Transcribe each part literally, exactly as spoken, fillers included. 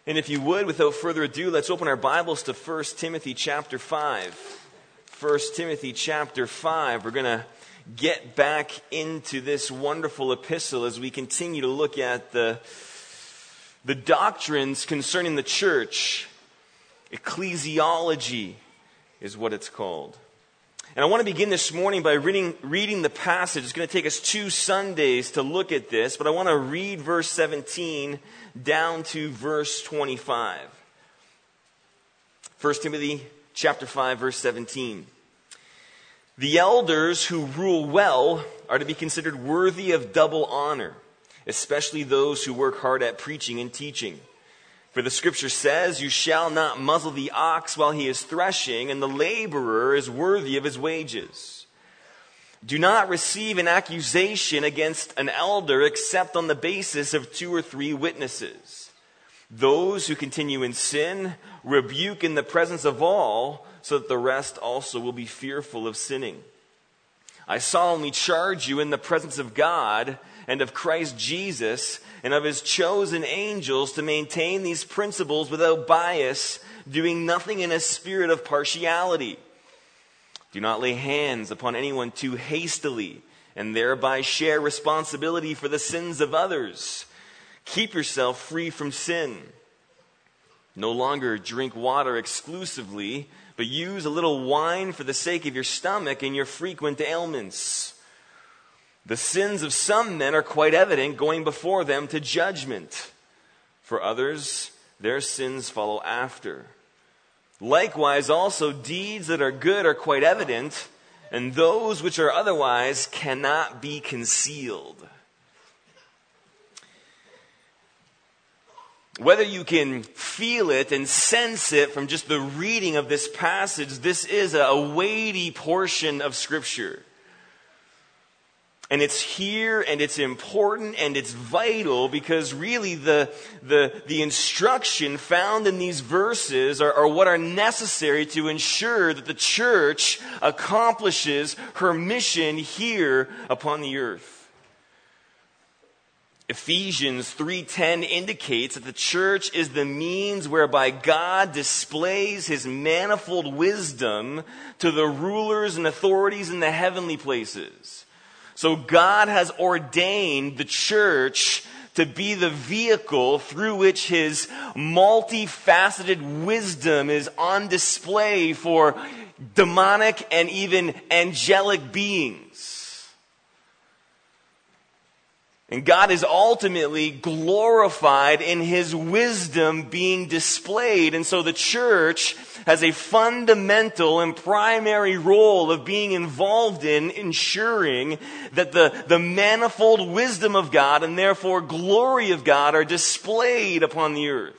And if you would, without further ado, let's open our Bibles to First Timothy chapter five. First Timothy chapter five. We're going to get back into this wonderful epistle as we continue to look at the, the doctrines concerning the church. Ecclesiology is what it's called. And I want to begin this morning by reading, reading the passage. It's going to take us two Sundays to look at this, but I want to read verse seventeen down to verse twenty-five. First Timothy chapter five, verse seventeen. The elders who rule well are to be considered worthy of double honor, especially those who work hard at preaching and teaching. For the scripture says, "You shall not muzzle the ox while he is threshing, and the laborer is worthy of his wages." Do not receive an accusation against an elder except on the basis of two or three witnesses. Those who continue in sin rebuke in the presence of all, so that the rest also will be fearful of sinning. I solemnly charge you in the presence of God and of Christ Jesus and of his chosen angels to maintain these principles without bias, doing nothing in a spirit of partiality. Do not lay hands upon anyone too hastily and thereby share responsibility for the sins of others. Keep yourself free from sin. No longer drink water exclusively, but use a little wine for the sake of your stomach and your frequent ailments. The sins of some men are quite evident, going before them to judgment. For others, their sins follow after. Likewise, also, deeds that are good are quite evident, and those which are otherwise cannot be concealed. Whether you can feel it and sense it from just the reading of this passage, this is a weighty portion of Scripture. And it's here, and it's important, and it's vital, because really the, the, the instruction found in these verses are, are what are necessary to ensure that the church accomplishes her mission here upon the earth. Ephesians three ten indicates that the church is the means whereby God displays his manifold wisdom to the rulers and authorities in the heavenly places. So God has ordained the church to be the vehicle through which his multifaceted wisdom is on display for demonic and even angelic beings. And God is ultimately glorified in his wisdom being displayed. And so the church has a fundamental and primary role of being involved in ensuring that the, the manifold wisdom of God and therefore glory of God are displayed upon the earth.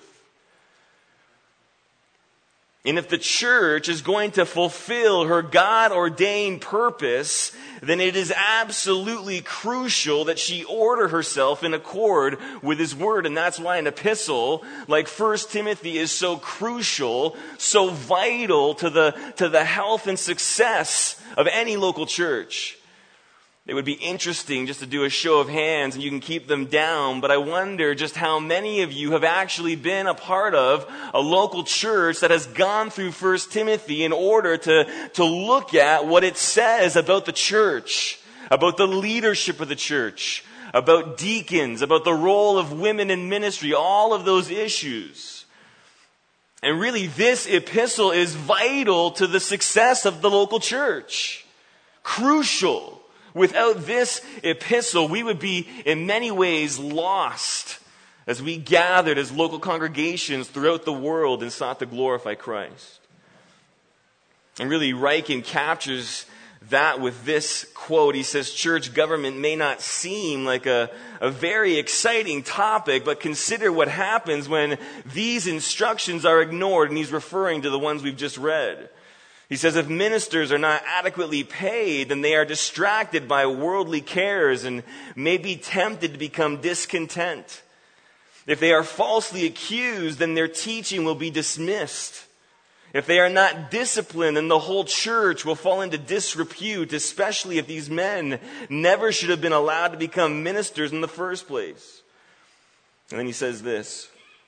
And if the church is going to fulfill her God-ordained purpose, then it is absolutely crucial that she order herself in accord with his word. And that's why an epistle like First Timothy is so crucial, so vital to the, to the health and success of any local church. It would be interesting just to do a show of hands, and you can keep them down, but I wonder just how many of you have actually been a part of a local church that has gone through First Timothy in order to, to look at what it says about the church, about the leadership of the church, about deacons, about the role of women in ministry, all of those issues. And really, this epistle is vital to the success of the local church. Crucial. Without this epistle, we would be in many ways lost as we gathered as local congregations throughout the world and sought to glorify Christ. And really, Ryken captures that with this quote. He says, church government may not seem like a, a very exciting topic, but consider what happens when these instructions are ignored. And he's referring to the ones we've just read. He says, if ministers are not adequately paid, then they are distracted by worldly cares and may be tempted to become discontent. If they are falsely accused, then their teaching will be dismissed. If they are not disciplined, then the whole church will fall into disrepute, especially if these men never should have been allowed to become ministers in the first place. And then he says this,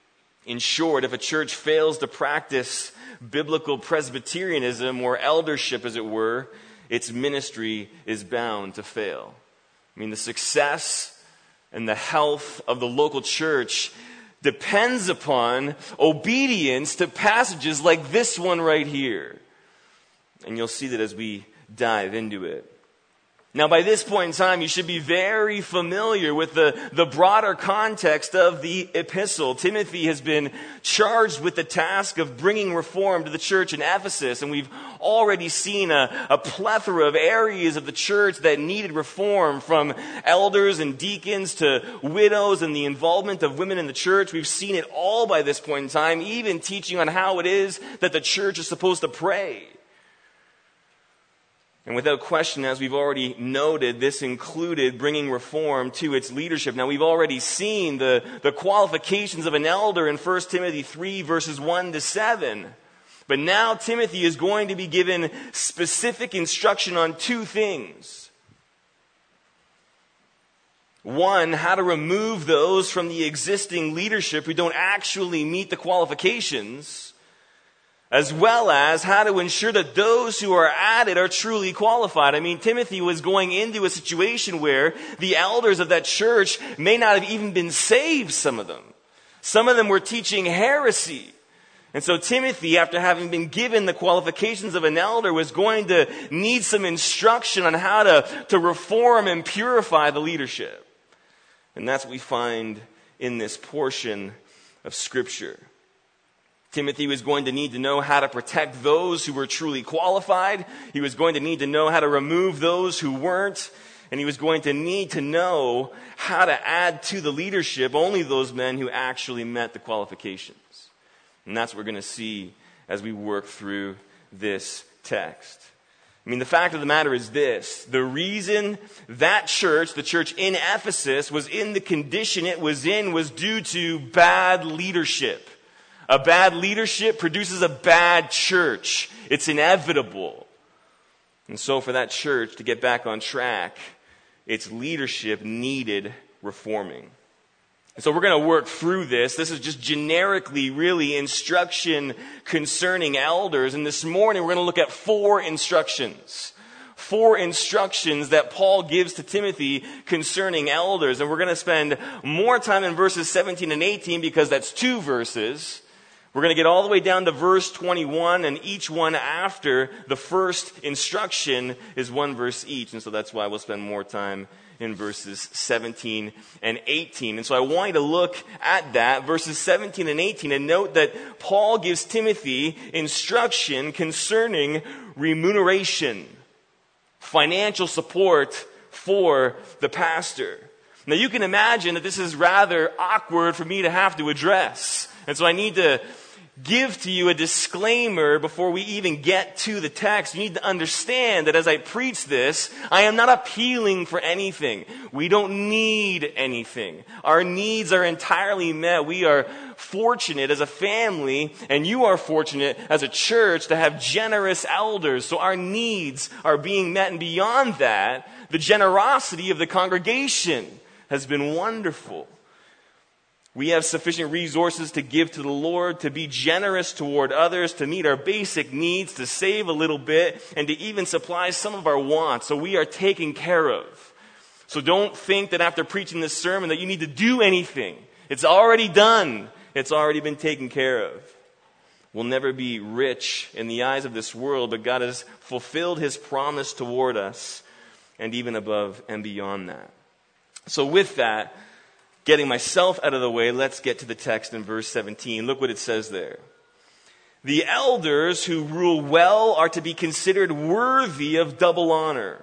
In short, if a church fails to practice biblical Presbyterianism or eldership, as it were, its ministry is bound to fail. I mean, the success and the health of the local church depends upon obedience to passages like this one right here. And you'll see that as we dive into it. Now, by this point in time, you should be very familiar with the, the broader context of the epistle. Timothy has been charged with the task of bringing reform to the church in Ephesus, and we've already seen a, a plethora of areas of the church that needed reform, from elders and deacons to widows and the involvement of women in the church. We've seen it all by this point in time, even teaching on how it is that the church is supposed to pray. And without question, as we've already noted, this included bringing reform to its leadership. Now, we've already seen the, the qualifications of an elder in First Timothy three, verses one to seven. But now Timothy is going to be given specific instruction on two things. One, how to remove those from the existing leadership who don't actually meet the qualifications, as well as how to ensure that those who are added are truly qualified. I mean, Timothy was going into a situation where the elders of that church may not have even been saved, some of them. Some of them were teaching heresy. And so Timothy, after having been given the qualifications of an elder, was going to need some instruction on how to, to reform and purify the leadership. And that's what we find in this portion of Scripture. Timothy was going to need to know how to protect those who were truly qualified. He was going to need to know how to remove those who weren't. And he was going to need to know how to add to the leadership only those men who actually met the qualifications. And that's what we're going to see as we work through this text. I mean, the fact of the matter is this. The reason that church, the church in Ephesus, was in the condition it was in was due to bad leadership. A bad leadership produces a bad church. It's inevitable. And so for that church to get back on track, its leadership needed reforming. And so we're going to work through this. This is just generically really instruction concerning elders. And this morning we're going to look at four instructions. Four instructions that Paul gives to Timothy concerning elders. And we're going to spend more time in verses seventeen and eighteen because that's two verses. We're going to get all the way down to verse twenty-one, and each one after the first instruction is one verse each. And so that's why we'll spend more time in verses seventeen and eighteen. And so I want you to look at that, verses seventeen and eighteen, and note that Paul gives Timothy instruction concerning remuneration, financial support for the pastor. Now you can imagine that this is rather awkward for me to have to address. And so I need to give to you a disclaimer before we even get to the text. You need to understand that as I preach this, I am not appealing for anything. We don't need anything. Our needs are entirely met. We are fortunate as a family, and you are fortunate as a church to have generous elders. So our needs are being met, and beyond that, the generosity of the congregation has been wonderful. We have sufficient resources to give to the Lord, to be generous toward others, to meet our basic needs, to save a little bit, and to even supply some of our wants. So we are taken care of. So don't think that after preaching this sermon that you need to do anything. It's already done. It's already been taken care of. We'll never be rich in the eyes of this world, but God has fulfilled His promise toward us, and even above and beyond that. So with that, getting myself out of the way, let's get to the text in verse seventeen. Look what it says there. The elders who rule well are to be considered worthy of double honor.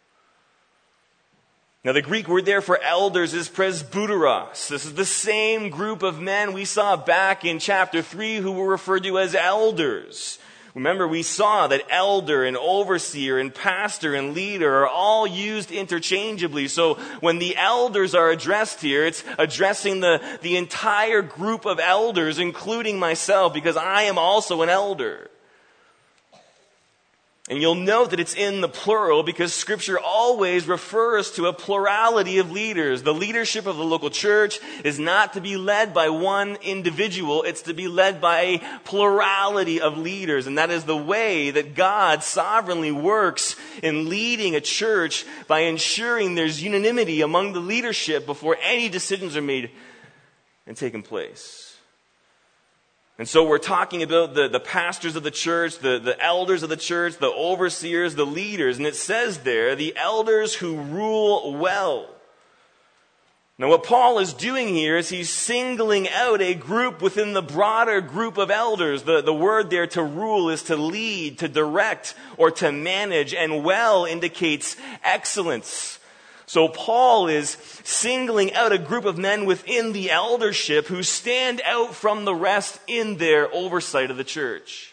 Now the Greek word there for elders is presbyteros. This is the same group of men we saw back in chapter three who were referred to as elders. Remember, we saw that elder and overseer and pastor and leader are all used interchangeably. So when the elders are addressed here, it's addressing the, the entire group of elders, including myself, because I am also an elder. And you'll note that it's in the plural because Scripture always refers to a plurality of leaders. The leadership of the local church is not to be led by one individual. It's to be led by a plurality of leaders. And that is the way that God sovereignly works in leading a church, by ensuring there's unanimity among the leadership before any decisions are made and taken place. And so we're talking about the, the pastors of the church, the, the elders of the church, the overseers, the leaders. And it says there, the elders who rule well. Now what Paul is doing here is he's singling out a group within the broader group of elders. The, the word there to rule is to lead, to direct, or to manage. And well indicates excellence. So Paul is singling out a group of men within the eldership who stand out from the rest in their oversight of the church.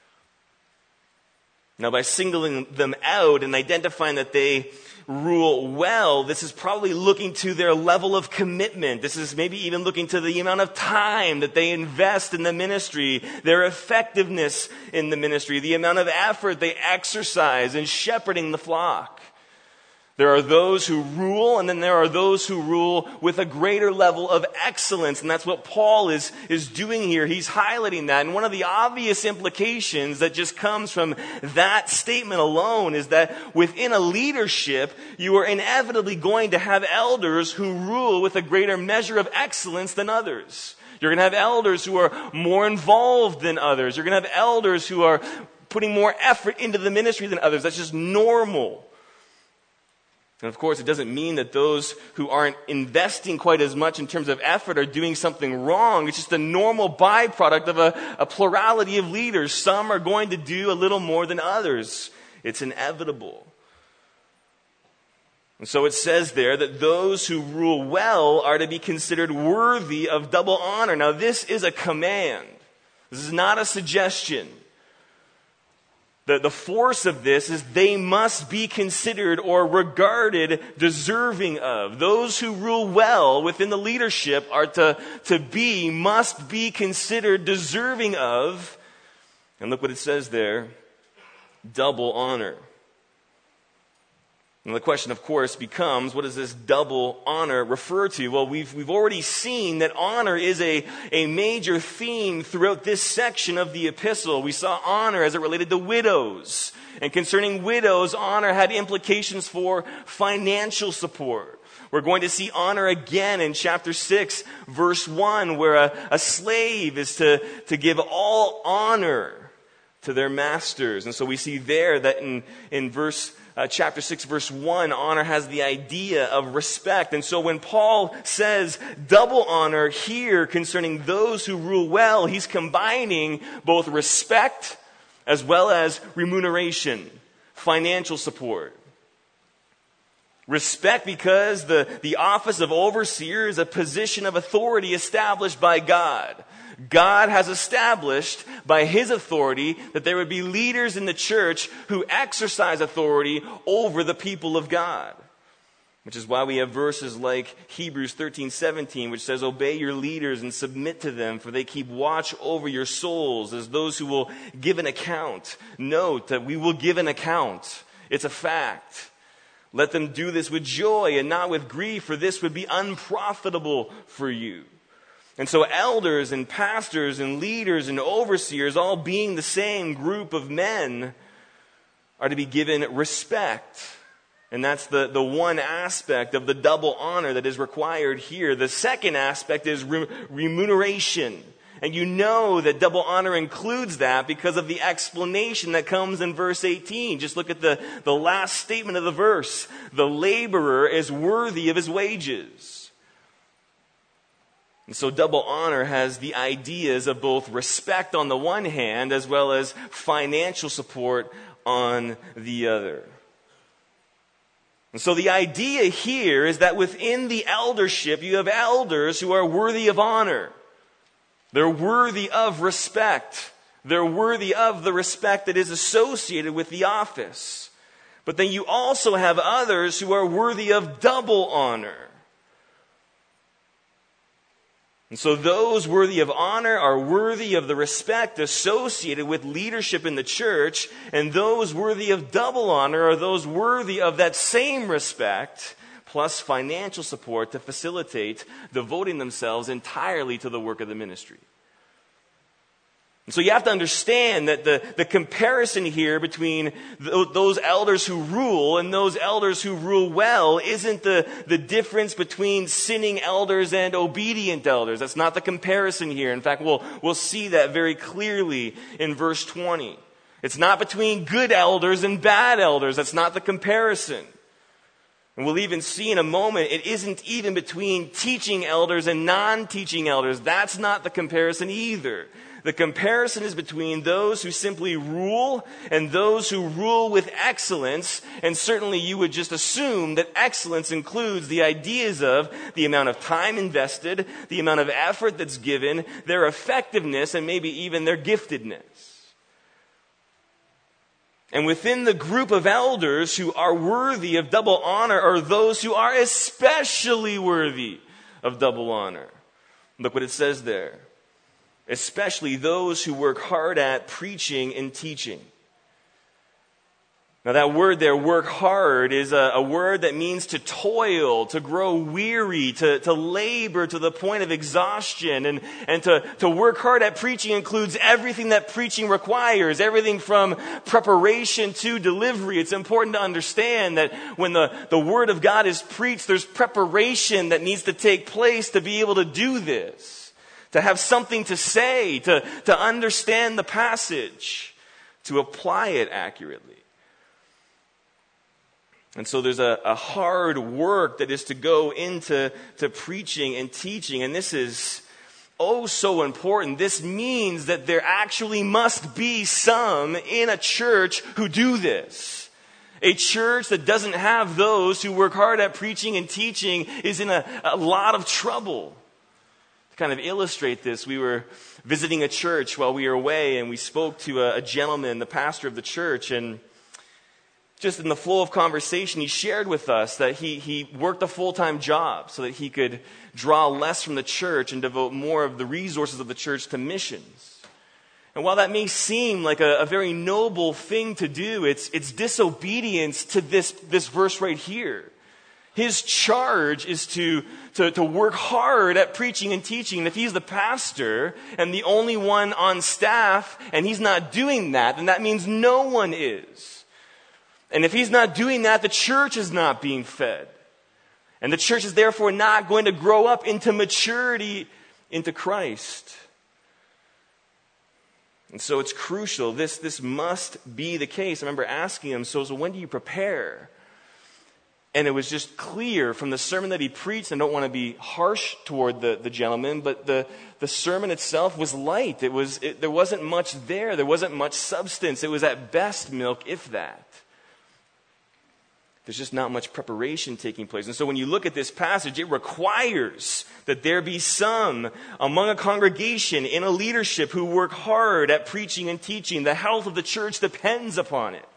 Now, by singling them out and identifying that they rule well, this is probably looking to their level of commitment. This is maybe even looking to the amount of time that they invest in the ministry, their effectiveness in the ministry, the amount of effort they exercise in shepherding the flock. There are those who rule, and then there are those who rule with a greater level of excellence. And that's what Paul is, is doing here. He's highlighting that. And one of the obvious implications that just comes from that statement alone is that within a leadership, you are inevitably going to have elders who rule with a greater measure of excellence than others. You're going to have elders who are more involved than others. You're going to have elders who are putting more effort into the ministry than others. That's just normal. And of course, it doesn't mean that those who aren't investing quite as much in terms of effort are doing something wrong. It's just a normal byproduct of a, a plurality of leaders. Some are going to do a little more than others. It's inevitable. And so it says there that those who rule well are to be considered worthy of double honor. Now, this is a command. This is not a suggestion. The, the force of this is they must be considered or regarded deserving of. Those who rule well within the leadership are to, to be, must be considered deserving of, and look what it says there, double honor. And the question, of course, becomes, what does this double honor refer to? Well, we've, we've already seen that honor is a, a major theme throughout this section of the epistle. We saw honor as it related to widows. And concerning widows, honor had implications for financial support. We're going to see honor again in chapter six, verse one, where a, a slave is to, to give all honor to their masters. And so we see there that in, in verse Uh, chapter six, verse one, honor has the idea of respect. And so when Paul says double honor here concerning those who rule well, he's combining both respect as well as remuneration, financial support. Respect because the, the office of overseer is a position of authority established by God. God has established by his authority that there would be leaders in the church who exercise authority over the people of God. Which is why we have verses like Hebrews thirteen seventeen, which says, "Obey your leaders and submit to them, for they keep watch over your souls as those who will give an account." Note that we will give an account. It's a fact. Let them do this with joy and not with grief, for this would be unprofitable for you. And so elders and pastors and leaders and overseers, all being the same group of men, are to be given respect. And that's the, the one aspect of the double honor that is required here. The second aspect is re- remuneration. And you know that double honor includes that because of the explanation that comes in verse eighteen. Just look at the, the last statement of the verse. The laborer is worthy of his wages. And so double honor has the ideas of both respect on the one hand as well as financial support on the other. And so the idea here is that within the eldership, you have elders who are worthy of honor. They're worthy of respect. They're worthy of the respect that is associated with the office. But then you also have others who are worthy of double honor. And so those worthy of honor are worthy of the respect associated with leadership in the church, and those worthy of double honor are those worthy of that same respect, plus financial support to facilitate devoting themselves entirely to the work of the ministry. And so you have to understand that the, the comparison here between th- those elders who rule and those elders who rule well isn't the, the difference between sinning elders and obedient elders. That's not the comparison here. In fact, we'll, we'll see that very clearly in verse twenty. It's not between good elders and bad elders. That's not the comparison. And we'll even see in a moment, it isn't even between teaching elders and non-teaching elders. That's not the comparison either. The comparison is between those who simply rule and those who rule with excellence. And certainly you would just assume that excellence includes the ideas of the amount of time invested, the amount of effort that's given, their effectiveness, and maybe even their giftedness. And within the group of elders who are worthy of double honor are those who are especially worthy of double honor. Look what it says there. Especially those who work hard at preaching and teaching. Now that word there, work hard, is a, a word that means to toil, to grow weary, to, to labor to the point of exhaustion. And, and to, to work hard at preaching includes everything that preaching requires, everything from preparation to delivery. It's important to understand that when the, the word of God is preached, there's preparation that needs to take place to be able to do this. To have something to say, to, to understand the passage, to apply it accurately. And so there's a, a hard work that is to go into to preaching and teaching. And this is oh so important. This means that there actually must be some in a church who do this. A church that doesn't have those who work hard at preaching and teaching is in a, a lot of trouble. Kind of illustrate this, we were visiting a church while we were away, and we spoke to a, a gentleman, the pastor of the church, and just in the flow of conversation, he shared with us that he, he worked a full-time job so that he could draw less from the church and devote more of the resources of the church to missions. And while that may seem like a, a very noble thing to do, it's, it's disobedience to this, this verse right here. His charge is to, to, to work hard at preaching and teaching. And if he's the pastor and the only one on staff and he's not doing that, then that means no one is. And if he's not doing that, the church is not being fed. And the church is therefore not going to grow up into maturity into Christ. And so it's crucial. This, this must be the case. I remember asking him, so, so when do you prepare? And it was just clear from the sermon that he preached, and I don't want to be harsh toward the, the gentleman, but the, the sermon itself was light. It was it, there wasn't much there. There wasn't much substance. It was at best milk, if that. There's just not much preparation taking place. And so when you look at this passage, it requires that there be some among a congregation in a leadership who work hard at preaching and teaching. The health of the church depends upon it.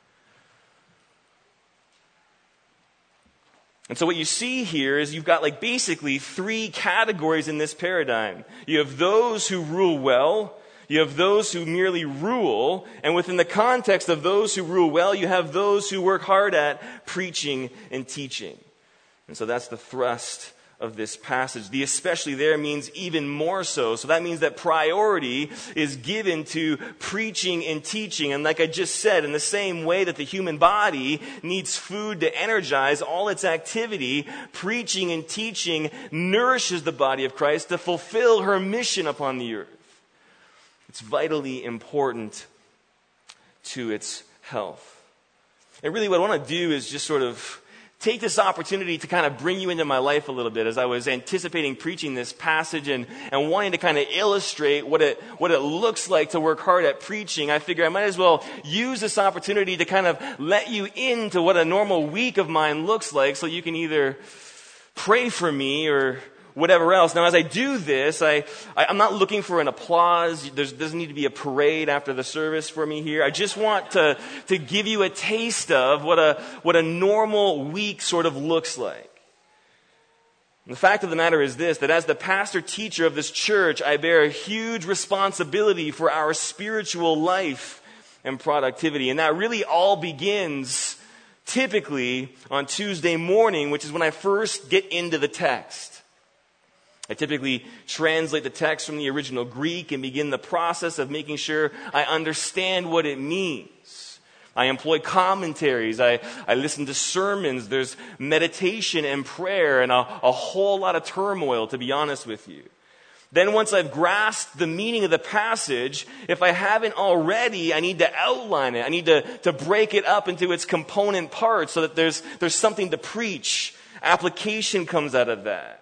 And so what you see here is you've got like basically three categories in this paradigm. You have those who rule well, you have those who merely rule, and within the context of those who rule well, you have those who work hard at preaching and teaching. And so that's the thrust of this passage. The especially there means even more so. So that means that priority is given to preaching and teaching. And like I just said, in the same way that the human body needs food to energize all its activity, preaching and teaching nourishes the body of Christ to fulfill her mission upon the earth. It's vitally important to its health. And really what I want to do is just sort of take this opportunity to kind of bring you into my life a little bit as I was anticipating preaching this passage and, and wanting to kind of illustrate what it, what it looks like to work hard at preaching. I figure I might as well use this opportunity to kind of let you into what a normal week of mine looks like so you can either pray for me or whatever else. Now, as I do this, I, I, I'm not looking for an applause. There doesn't need to be a parade after the service for me here. I just want to, to give you a taste of what a, what a normal week sort of looks like. The fact of the matter is this, that as the pastor teacher of this church, I bear a huge responsibility for our spiritual life and productivity. And that really all begins typically on Tuesday morning, which is when I first get into the text. I typically translate the text from the original Greek and begin the process of making sure I understand what it means. I employ commentaries. I, I listen to sermons. There's meditation and prayer and a, a whole lot of turmoil, to be honest with you. Then once I've grasped the meaning of the passage, if I haven't already, I need to outline it. I need to, to break it up into its component parts so that there's, there's something to preach. Application comes out of that.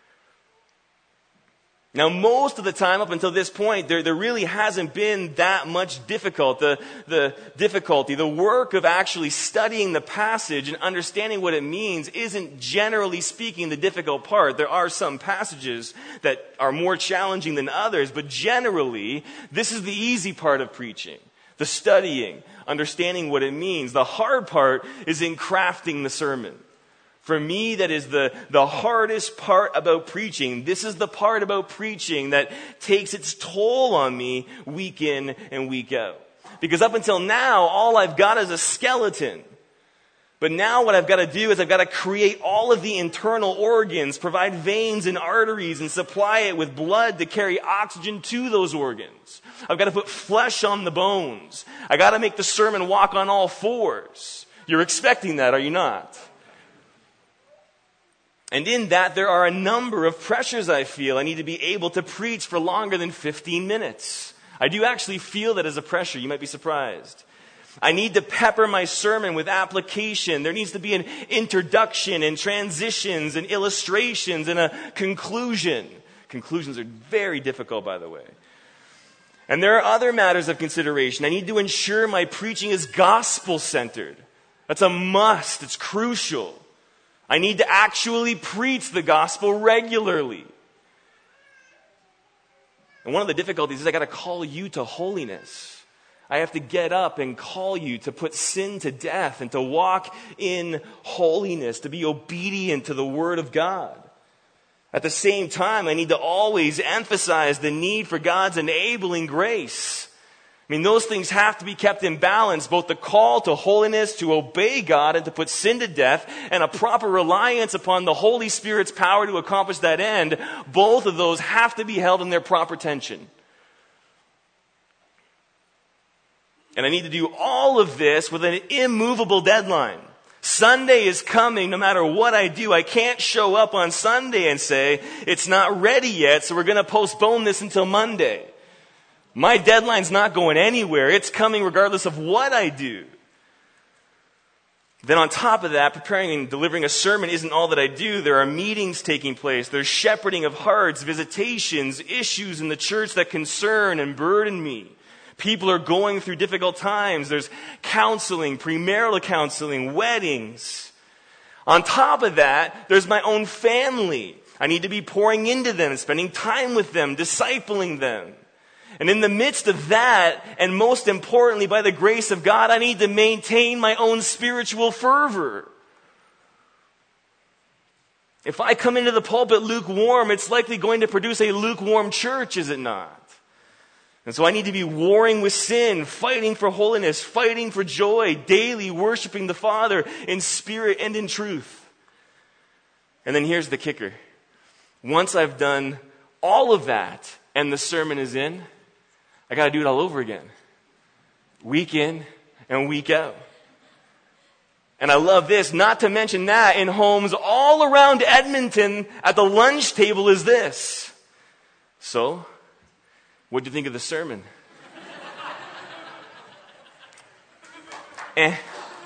Now, most of the time up until this point, there, there really hasn't been that much difficult. The, the difficulty, the work of actually studying the passage and understanding what it means isn't, generally speaking, the difficult part. There are some passages that are more challenging than others, but generally, this is the easy part of preaching. The studying, understanding what it means. The hard part is in crafting the sermon. For me, that is the, the hardest part about preaching. This is the part about preaching that takes its toll on me week in and week out. Because up until now, all I've got is a skeleton. But now what I've got to do is I've got to create all of the internal organs, provide veins and arteries, and supply it with blood to carry oxygen to those organs. I've got to put flesh on the bones. I've got to make the sermon walk on all fours. You're expecting that, are you not? And in that, there are a number of pressures I feel. I need to be able to preach for longer than fifteen minutes. I do actually feel that as a pressure. You might be surprised. I need to pepper my sermon with application. There needs to be an introduction and transitions and illustrations and a conclusion. Conclusions are very difficult, by the way. And there are other matters of consideration. I need to ensure my preaching is gospel-centered. That's a must. It's crucial. I need to actually preach the gospel regularly. And one of the difficulties is I got to call you to holiness. I have to get up and call you to put sin to death and to walk in holiness, to be obedient to the Word of God. At the same time, I need to always emphasize the need for God's enabling grace. I mean, those things have to be kept in balance, both the call to holiness, to obey God, and to put sin to death, and a proper reliance upon the Holy Spirit's power to accomplish that end. Both of those have to be held in their proper tension. And I need to do all of this with an immovable deadline. Sunday is coming no matter what I do. I can't show up on Sunday and say, it's not ready yet, so we're going to postpone this until Monday. My deadline's not going anywhere. It's coming regardless of what I do. Then on top of that, preparing and delivering a sermon isn't all that I do. There are meetings taking place. There's shepherding of hearts, visitations, issues in the church that concern and burden me. People are going through difficult times. There's counseling, premarital counseling, weddings. On top of that, there's my own family. I need to be pouring into them, spending time with them, discipling them. And in the midst of that, and most importantly, by the grace of God, I need to maintain my own spiritual fervor. If I come into the pulpit lukewarm, it's likely going to produce a lukewarm church, is it not? And so I need to be warring with sin, fighting for holiness, fighting for joy, daily worshiping the Father in spirit and in truth. And then here's the kicker. Once I've done all of that and the sermon is in, I got to do it all over again. Week in and week out. And I love this, not to mention that in homes all around Edmonton at the lunch table is this. So, what do you think of the sermon? eh.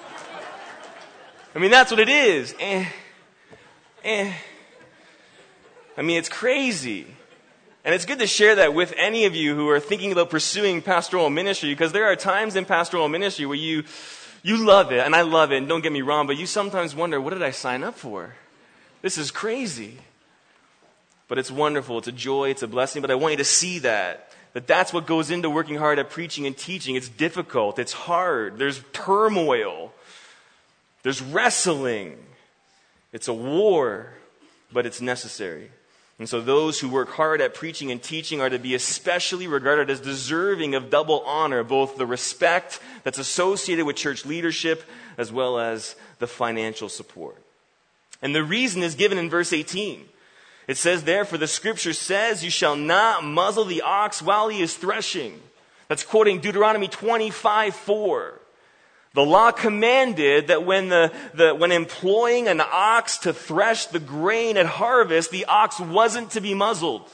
I mean, that's what it is. Eh. Eh. I mean, it's crazy. And it's good to share that with any of you who are thinking about pursuing pastoral ministry, because there are times in pastoral ministry where you you love it, and I love it, and don't get me wrong, but you sometimes wonder, what did I sign up for? This is crazy. But it's wonderful, it's a joy, it's a blessing, but I want you to see that, that that's what goes into working hard at preaching and teaching. It's difficult, it's hard, there's turmoil, there's wrestling, it's a war. but it's necessary. And so those who work hard at preaching and teaching are to be especially regarded as deserving of double honor, both the respect that's associated with church leadership as well as the financial support. And the reason is given in verse eighteen. It says there, "For the scripture says, you shall not muzzle the ox while he is threshing." That's quoting Deuteronomy twenty-five four. The law commanded that when the, the when employing an ox to thresh the grain at harvest, the ox wasn't to be muzzled.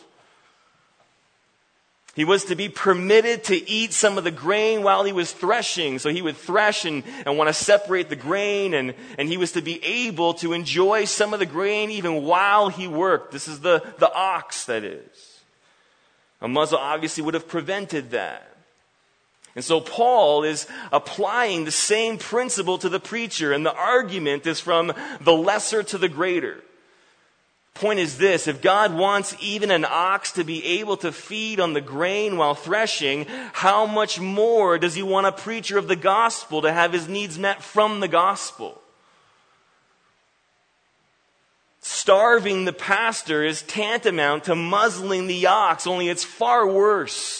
He was to be permitted to eat some of the grain while he was threshing. So he would thresh and, and want to separate the grain, and, and he was to be able to enjoy some of the grain even while he worked. This is the, the ox, that is. A muzzle obviously would have prevented that. And so Paul is applying the same principle to the preacher, and the argument is from the lesser to the greater. Point is this: if God wants even an ox to be able to feed on the grain while threshing, how much more does he want a preacher of the gospel to have his needs met from the gospel? Starving the pastor is tantamount to muzzling the ox, only it's far worse.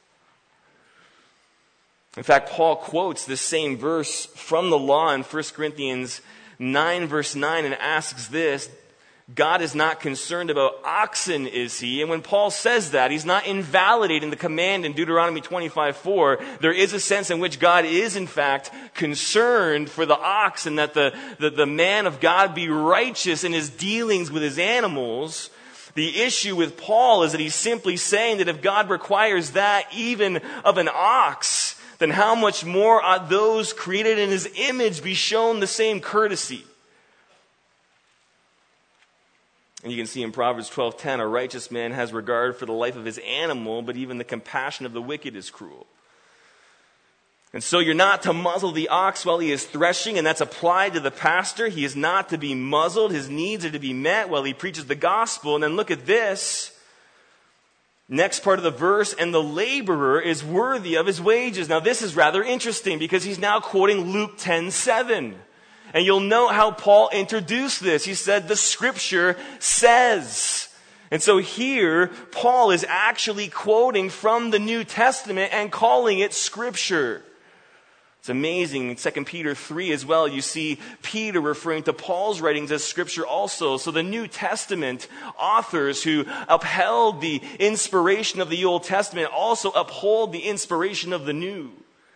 In fact, Paul quotes this same verse from the law in First Corinthians nine, verse nine, and asks this: God is not concerned about oxen, is he? And when Paul says that, he's not invalidating the command in Deuteronomy twenty-five four. There is a sense in which God is, in fact, concerned for the ox, and that the, the, the man of God be righteous in his dealings with his animals. The issue with Paul is that he's simply saying that if God requires that even of an ox, then how much more ought those created in his image be shown the same courtesy? And you can see in Proverbs twelve ten, a righteous man has regard for the life of his animal, but even the compassion of the wicked is cruel. And so you're not to muzzle the ox while he is threshing, and that's applied to the pastor. He is not to be muzzled. His needs are to be met while he preaches the gospel. And then look at this. Next part of the verse, "and the laborer is worthy of his wages." Now this is rather interesting because he's now quoting Luke ten seven. And you'll note how Paul introduced this. He said, "The scripture says." And so here, Paul is actually quoting from the New Testament and calling it scripture. It's amazing. In Second Peter three as well, you see Peter referring to Paul's writings as scripture also. So the New Testament authors who upheld the inspiration of the Old Testament also uphold the inspiration of the New.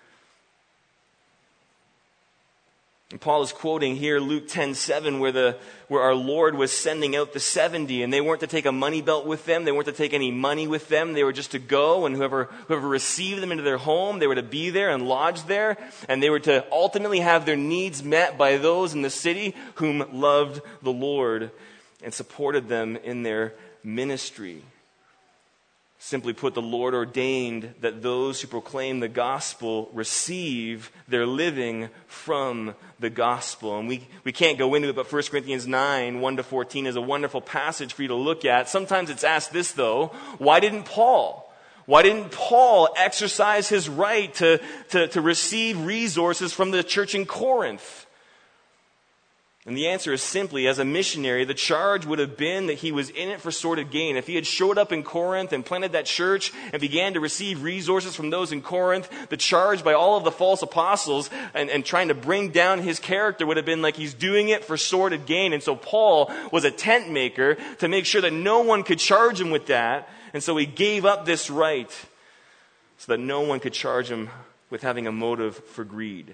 And Paul is quoting here Luke ten seven, where the where our Lord was sending out the seventy, and they weren't to take a money belt with them. They weren't to take any money with them. They were just to go, and whoever whoever received them into their home, they were to be there and lodge there, and they were to ultimately have their needs met by those in the city whom loved the Lord and supported them in their ministry. Simply put, the Lord ordained that those who proclaim the gospel receive their living from the gospel. And we, we can't go into it, but First Corinthians nine, one to fourteen is a wonderful passage for you to look at. Sometimes it's asked this, though: why didn't Paul? Why didn't Paul exercise his right to, to, to receive resources from the church in Corinth? And the answer is simply, as a missionary, the charge would have been that he was in it for sordid gain. If he had showed up in Corinth and planted that church and began to receive resources from those in Corinth, the charge by all of the false apostles and, and trying to bring down his character would have been like he's doing it for sordid gain. And so Paul was a tent maker to make sure that no one could charge him with that. And so he gave up this right so that no one could charge him with having a motive for greed.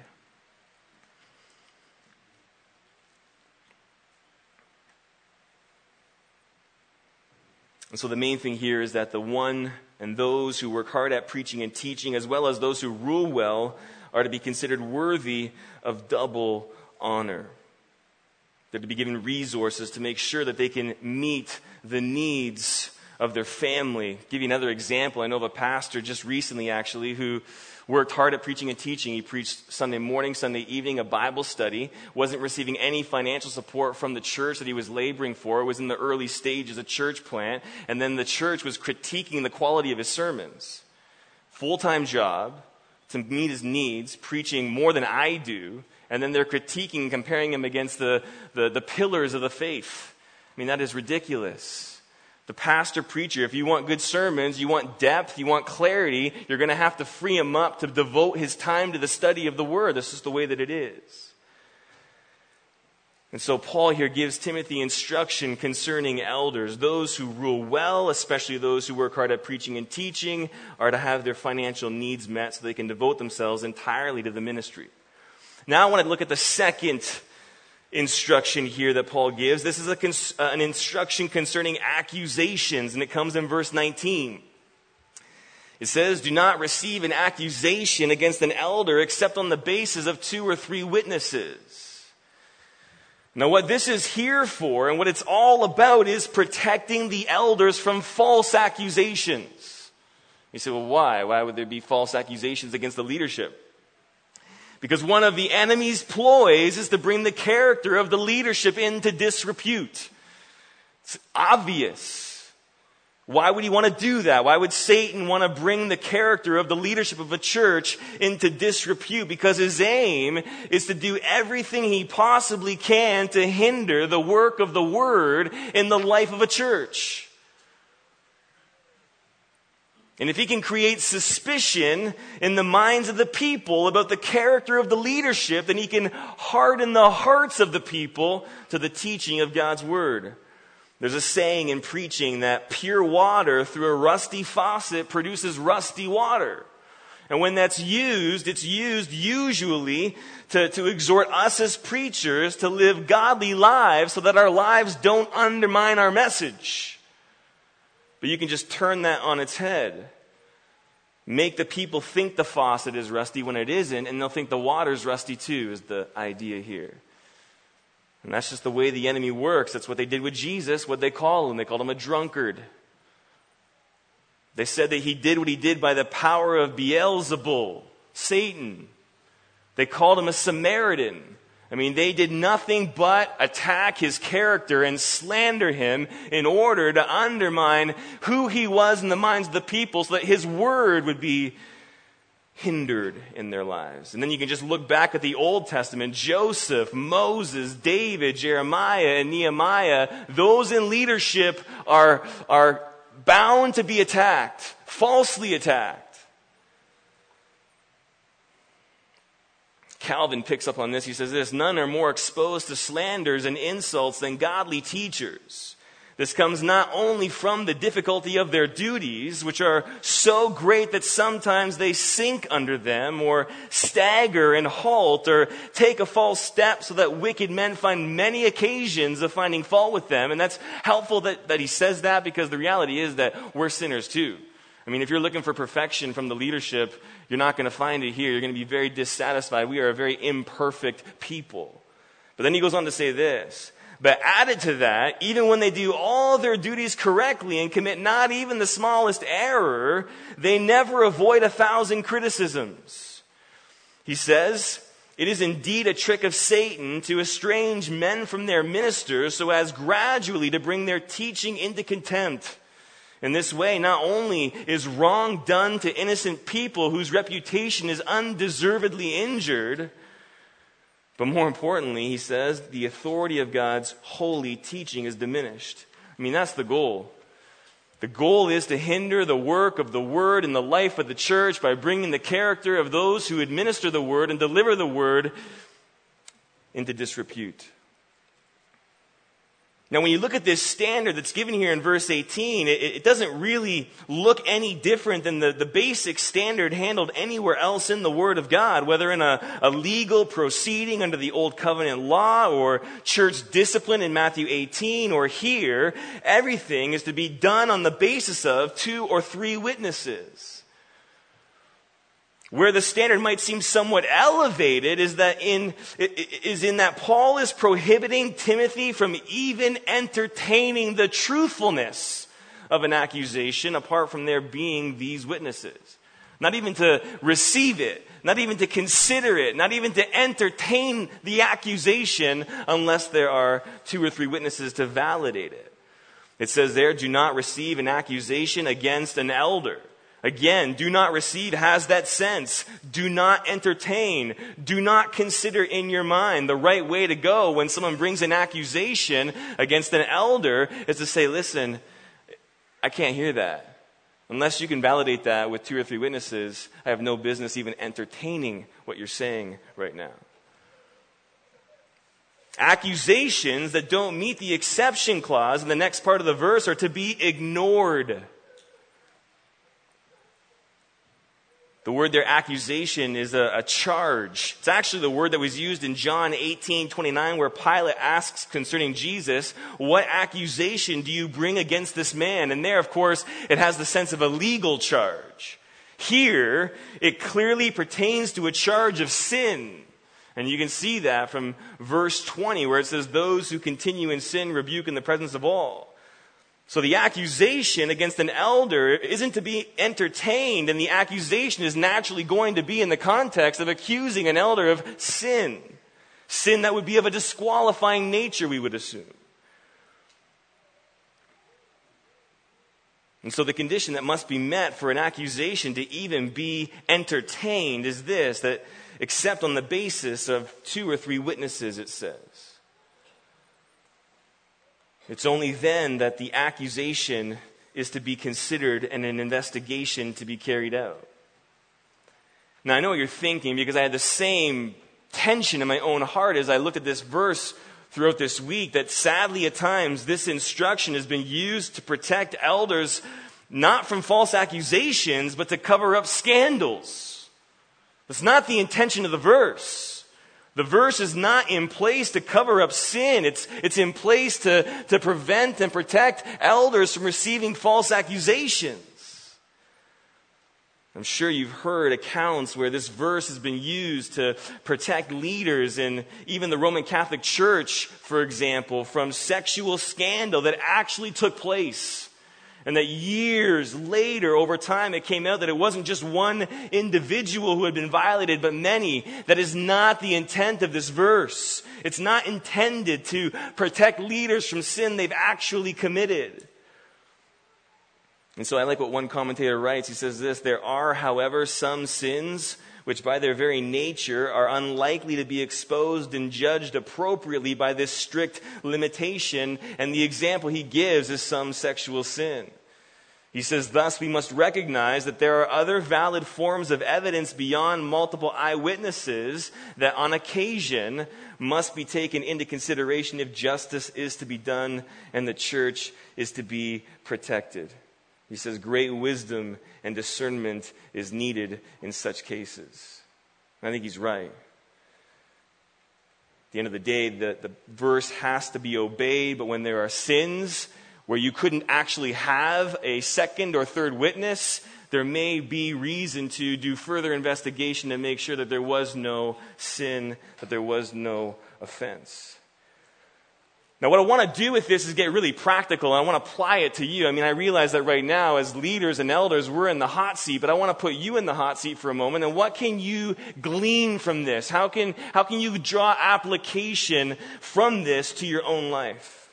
And so the main thing here is that the one and those who work hard at preaching and teaching, as well as those who rule well, are to be considered worthy of double honor. They're to be given resources to make sure that they can meet the needs of their family. I'll give you another example. I know of a pastor just recently, actually, who worked hard at preaching and teaching. He preached Sunday morning, Sunday evening, a Bible study, wasn't receiving any financial support from the church that he was laboring for. It was in the early stages of church plant. And then the church was critiquing the quality of his sermons. Full-time job to meet his needs, preaching more than I do. And then they're critiquing and comparing him against the, the, the pillars of the faith. I mean, that is ridiculous. The pastor preacher, if you want good sermons, you want depth, you want clarity, you're going to have to free him up to devote his time to the study of the word. This is the way that it is. And so Paul here gives Timothy instruction concerning elders. Those who rule well, especially those who work hard at preaching and teaching, are to have their financial needs met so they can devote themselves entirely to the ministry. Now I want to look at the second instruction here that Paul gives. This is a cons- uh, an instruction concerning accusations, and it comes in verse nineteen. It says, "Do not receive an accusation against an elder except on the basis of two or three witnesses." Now, what this is here for and what it's all about is protecting the elders from false accusations. You say, well, why? Why would there be false accusations against the leadership? Because one of the enemy's ploys is to bring the character of the leadership into disrepute. It's obvious. Why would he want to do that? Why would Satan want to bring the character of the leadership of a church into disrepute? Because his aim is to do everything he possibly can to hinder the work of the word in the life of a church. And if he can create suspicion in the minds of the people about the character of the leadership, then he can harden the hearts of the people to the teaching of God's word. There's a saying in preaching that pure water through a rusty faucet produces rusty water. And when that's used, it's used usually to, to exhort us as preachers to live godly lives so that our lives don't undermine our message. But you can just turn that on its head. Make the people think the faucet is rusty when it isn't, and they'll think the water's rusty too, is the idea here. And that's just the way the enemy works. That's what they did with Jesus. What they call him? They called him a drunkard. They said that he did what he did by the power of Beelzebul, Satan. They called him a Samaritan. I mean, they did nothing but attack his character and slander him in order to undermine who he was in the minds of the people so that his word would be hindered in their lives. And then you can just look back at the Old Testament. Joseph, Moses, David, Jeremiah, and Nehemiah. Those in leadership are, are bound to be attacked, falsely attacked. Calvin picks up on this. He says this, "None are more exposed to slanders and insults than godly teachers. This comes not only from the difficulty of their duties, which are so great that sometimes they sink under them or stagger and halt or take a false step so that wicked men find many occasions of finding fault with them." And that's helpful that, that he says that, because the reality is that we're sinners too. I mean, if you're looking for perfection from the leadership, you're not going to find it here. You're going to be very dissatisfied. We are a very imperfect people. But then he goes on to say this, "But added to that, even when they do all their duties correctly and commit not even the smallest error, they never avoid a thousand criticisms." He says, "It is indeed a trick of Satan to estrange men from their ministers so as gradually to bring their teaching into contempt. In this way, not only is wrong done to innocent people whose reputation is undeservedly injured, but more importantly, he says, the authority of God's holy teaching is diminished." I mean, that's the goal. The goal is to hinder the work of the word in the life of the church by bringing the character of those who administer the word and deliver the word into disrepute. Now, when you look at this standard that's given here in verse eighteen, it, it doesn't really look any different than the, the basic standard handled anywhere else in the Word of God, whether in a, a legal proceeding under the Old Covenant law or church discipline in Matthew eighteen, or here. Everything is to be done on the basis of two or three witnesses. Where the standard might seem somewhat elevated is that in is in that Paul is prohibiting Timothy from even entertaining the truthfulness of an accusation apart from there being these witnesses. Not even to receive it, not even to consider it, not even to entertain the accusation unless there are two or three witnesses to validate it. It says there, "Do not receive an accusation against an elder." Again, do not receive has that sense. Do not entertain. Do not consider in your mind. The right way to go when someone brings an accusation against an elder is to say, listen, I can't hear that. Unless you can validate that with two or three witnesses, I have no business even entertaining what you're saying right now. Accusations that don't meet the exception clause in the next part of the verse are to be ignored. The word there, accusation, is a, a charge. It's actually the word that was used in John eighteen twenty-nine, where Pilate asks concerning Jesus, what accusation do you bring against this man? And there, of course, it has the sense of a legal charge. Here, it clearly pertains to a charge of sin. And you can see that from verse twenty, where it says, those who continue in sin rebuke in the presence of all. So the accusation against an elder isn't to be entertained, and the accusation is naturally going to be in the context of accusing an elder of sin. Sin that would be of a disqualifying nature, we would assume. And so the condition that must be met for an accusation to even be entertained is this, that except on the basis of two or three witnesses, it says. It's only then that the accusation is to be considered and an investigation to be carried out. Now, I know what you're thinking, because I had the same tension in my own heart as I looked at this verse throughout this week, that sadly at times this instruction has been used to protect elders not from false accusations, but to cover up scandals. That's not the intention of the verse. The verse is not in place to cover up sin. It's, it's in place to, to prevent and protect elders from receiving false accusations. I'm sure you've heard accounts where this verse has been used to protect leaders in even the Roman Catholic Church, for example, from sexual scandal that actually took place. And that years later, over time, it came out that it wasn't just one individual who had been violated, but many. That is not the intent of this verse. It's not intended to protect leaders from sin they've actually committed. And so I like what one commentator writes. He says this, there are, however, some sins which by their very nature are unlikely to be exposed and judged appropriately by this strict limitation. And the example he gives is some sexual sin. He says, thus we must recognize that there are other valid forms of evidence beyond multiple eyewitnesses that on occasion must be taken into consideration if justice is to be done and the church is to be protected. He says great wisdom and discernment is needed in such cases. And I think he's right. At the end of the day, the, the verse has to be obeyed, but when there are sins where you couldn't actually have a second or third witness, there may be reason to do further investigation to make sure that there was no sin, that there was no offense. Now, what I want to do with this is get really practical, and I want to apply it to you. I mean, I realize that right now, as leaders and elders, we're in the hot seat, but I want to put you in the hot seat for a moment. And what can you glean from this? How can, how can you draw application from this to your own life?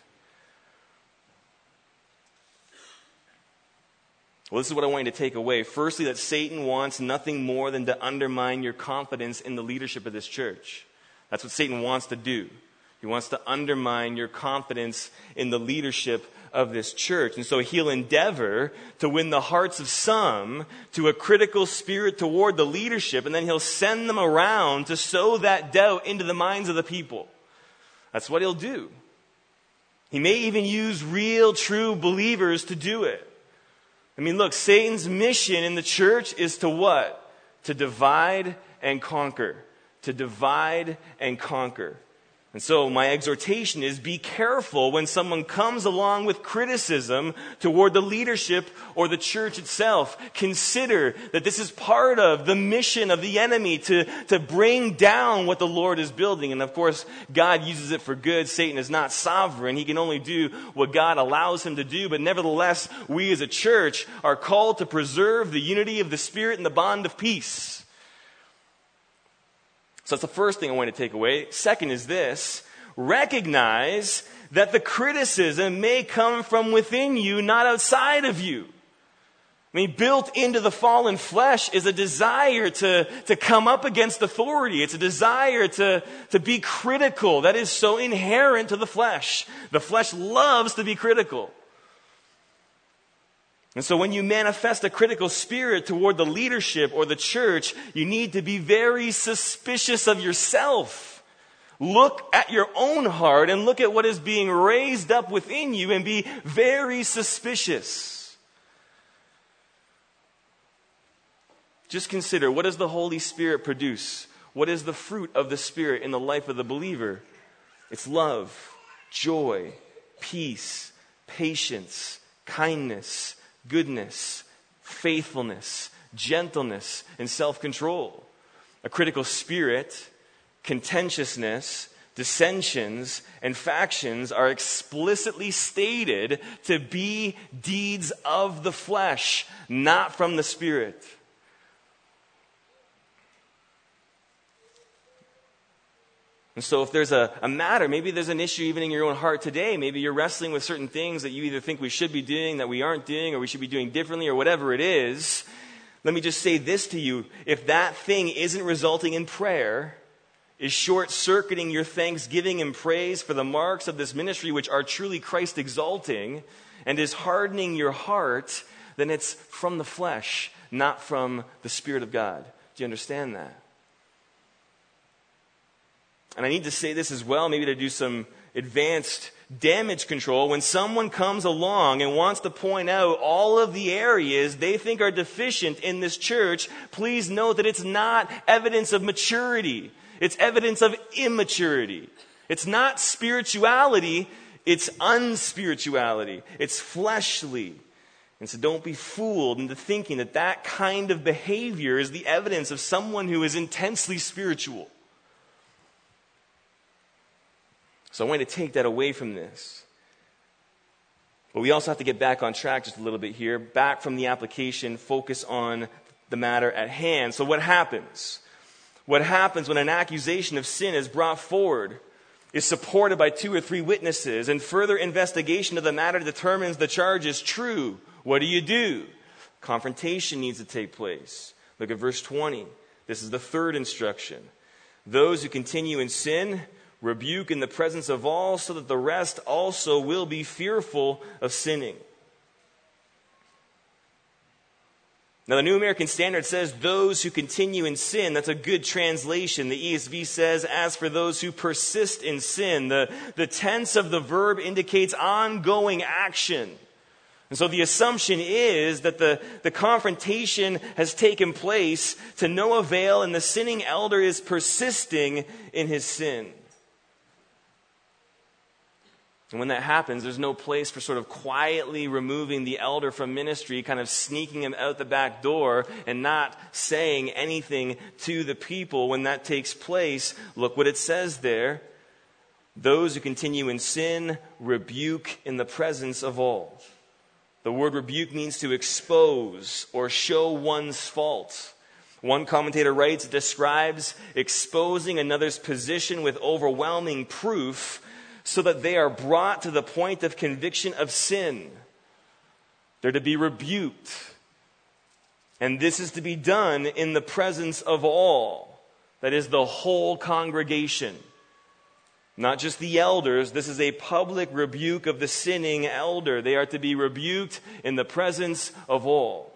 Well, this is what I want you to take away. Firstly, that Satan wants nothing more than to undermine your confidence in the leadership of this church. That's what Satan wants to do. He wants to undermine your confidence in the leadership of this church. And so he'll endeavor to win the hearts of some to a critical spirit toward the leadership, and then he'll send them around to sow that doubt into the minds of the people. That's what he'll do. He may even use real, true believers to do it. I mean, look, Satan's mission in the church is to what? To divide and conquer. To divide and conquer. And so my exhortation is, be careful when someone comes along with criticism toward the leadership or the church itself. Consider that this is part of the mission of the enemy to, to bring down what the Lord is building. And of course, God uses it for good. Satan is not sovereign. He can only do what God allows him to do. But nevertheless, we as a church are called to preserve the unity of the Spirit and the bond of peace. So that's the first thing I want to take away. Second is this: recognize that the criticism may come from within you, not outside of you. I mean, built into the fallen flesh is a desire to, to come up against authority. It's a desire to, to be critical. That is so inherent to the flesh. The flesh loves to be critical. And so when you manifest a critical spirit toward the leadership or the church, you need to be very suspicious of yourself. Look at your own heart and look at what is being raised up within you and be very suspicious. Just consider, what does the Holy Spirit produce? What is the fruit of the Spirit in the life of the believer? It's love, joy, peace, patience, kindness, goodness, faithfulness, gentleness, and self-control. A critical spirit, contentiousness, dissensions, and factions are explicitly stated to be deeds of the flesh, not from the Spirit. And so if there's a, a matter, maybe there's an issue even in your own heart today. Maybe you're wrestling with certain things that you either think we should be doing, that we aren't doing, or we should be doing differently, or whatever it is. Let me just say this to you. If that thing isn't resulting in prayer, is short-circuiting your thanksgiving and praise for the marks of this ministry, which are truly Christ-exalting, and is hardening your heart, then it's from the flesh, not from the Spirit of God. Do you understand that? And I need to say this as well, maybe to do some advanced damage control. When someone comes along and wants to point out all of the areas they think are deficient in this church, please note that it's not evidence of maturity. It's evidence of immaturity. It's not spirituality, it's unspirituality. It's fleshly. And so don't be fooled into thinking that that kind of behavior is the evidence of someone who is intensely spiritual. So I want to take that away from this. But we also have to get back on track just a little bit here. Back from the application, focus on the matter at hand. So what happens? What happens when an accusation of sin is brought forward, is supported by two or three witnesses, and further investigation of the matter determines the charge is true? What do you do? Confrontation needs to take place. Look at verse twenty. This is the third instruction. Those who continue in sin, rebuke in the presence of all, so that the rest also will be fearful of sinning. Now, the New American Standard says, those who continue in sin. That's a good translation. The E S V says, as for those who persist in sin. The, the tense of the verb indicates ongoing action. And so the assumption is that the, the confrontation has taken place to no avail, and the sinning elder is persisting in his sin. And when that happens, there's no place for sort of quietly removing the elder from ministry, kind of sneaking him out the back door and not saying anything to the people. When that takes place, look what it says there. Those who continue in sin, rebuke in the presence of all. The word rebuke means to expose or show one's fault. One commentator writes, it describes exposing another's position with overwhelming proof, so that they are brought to the point of conviction of sin. They're to be rebuked. And this is to be done in the presence of all. That is the whole congregation. Not just the elders. This is a public rebuke of the sinning elder. They are to be rebuked in the presence of all.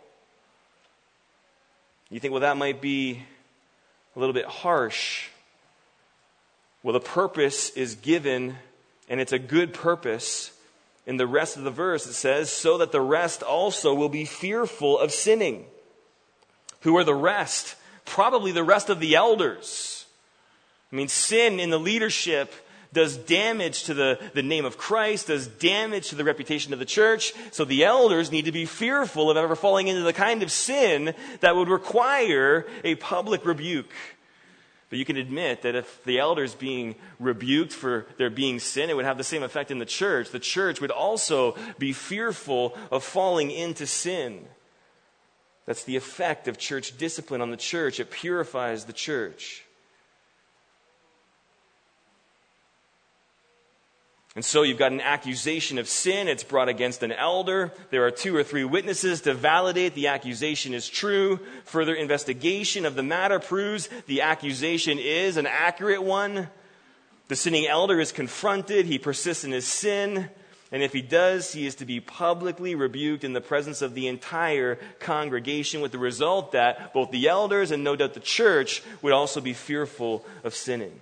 You think, well, that might be a little bit harsh. Well, the purpose is given, and it's a good purpose. In the rest of the verse, it says, so that the rest also will be fearful of sinning. Who are the rest? Probably the rest of the elders. I mean, sin in the leadership does damage to the, the name of Christ, does damage to the reputation of the church. So the elders need to be fearful of ever falling into the kind of sin that would require a public rebuke. But you can admit that if the elders being rebuked for there being sin, it would have the same effect in the church. The church would also be fearful of falling into sin. That's the effect of church discipline on the church. It purifies the church. And so you've got an accusation of sin. It's brought against an elder. There are two or three witnesses to validate the accusation is true. Further investigation of the matter proves the accusation is an accurate one. The sinning elder is confronted. He persists in his sin. And if he does, he is to be publicly rebuked in the presence of the entire congregation, with the result that both the elders and no doubt the church would also be fearful of sinning.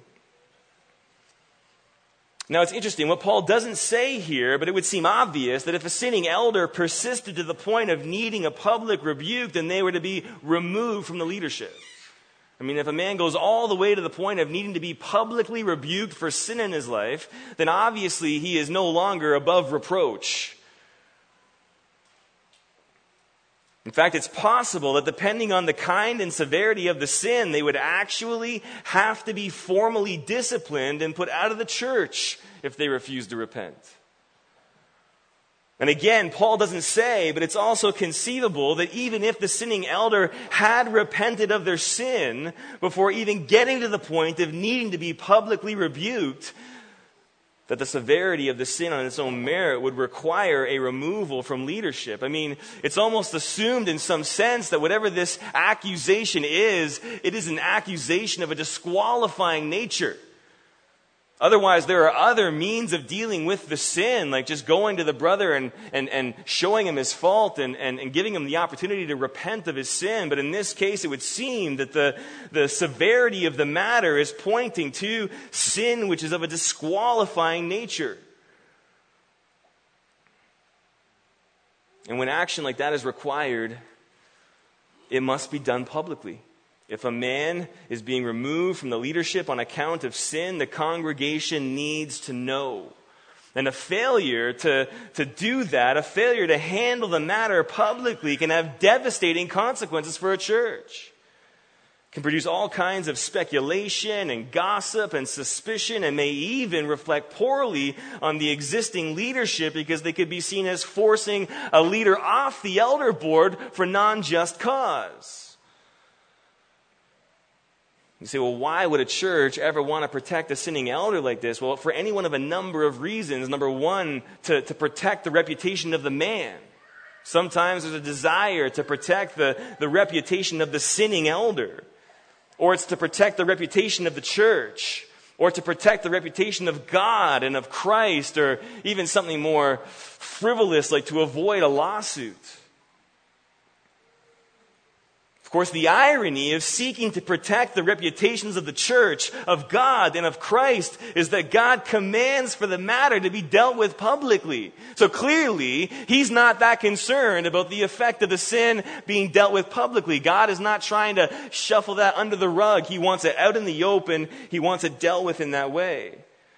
Now, it's interesting. What Paul doesn't say here, but it would seem obvious, that if a sinning elder persisted to the point of needing a public rebuke, then they were to be removed from the leadership. I mean, if a man goes all the way to the point of needing to be publicly rebuked for sin in his life, then obviously he is no longer above reproach. In fact, it's possible that depending on the kind and severity of the sin, they would actually have to be formally disciplined and put out of the church if they refuse to repent. And again, Paul doesn't say, but it's also conceivable that even if the sinning elder had repented of their sin before even getting to the point of needing to be publicly rebuked, that the severity of the sin on its own merit would require a removal from leadership. I mean, it's almost assumed in some sense that whatever this accusation is, it is an accusation of a disqualifying nature. Otherwise, there are other means of dealing with the sin, like just going to the brother and, and, and showing him his fault and, and, and giving him the opportunity to repent of his sin. But in this case, it would seem that the, the severity of the matter is pointing to sin which is of a disqualifying nature. And when action like that is required, it must be done publicly. If a man is being removed from the leadership on account of sin, the congregation needs to know. And a failure to, to do that, a failure to handle the matter publicly, can have devastating consequences for a church. It can produce all kinds of speculation and gossip and suspicion, and may even reflect poorly on the existing leadership, because they could be seen as forcing a leader off the elder board for non-just cause. You say, well, why would a church ever want to protect a sinning elder like this? Well, for any one of a number of reasons. Number one, to, to protect the reputation of the man. Sometimes there's a desire to protect the, the reputation of the sinning elder. Or it's to protect the reputation of the church. Or to protect the reputation of God and of Christ. Or even something more frivolous, like to avoid a lawsuit. Of course, the irony of seeking to protect the reputations of the church, of God, and of Christ is that God commands for the matter to be dealt with publicly. So clearly, He's not that concerned about the effect of the sin being dealt with publicly. God is not trying to shuffle that under the rug. He wants it out in the open. He wants it dealt with in that way.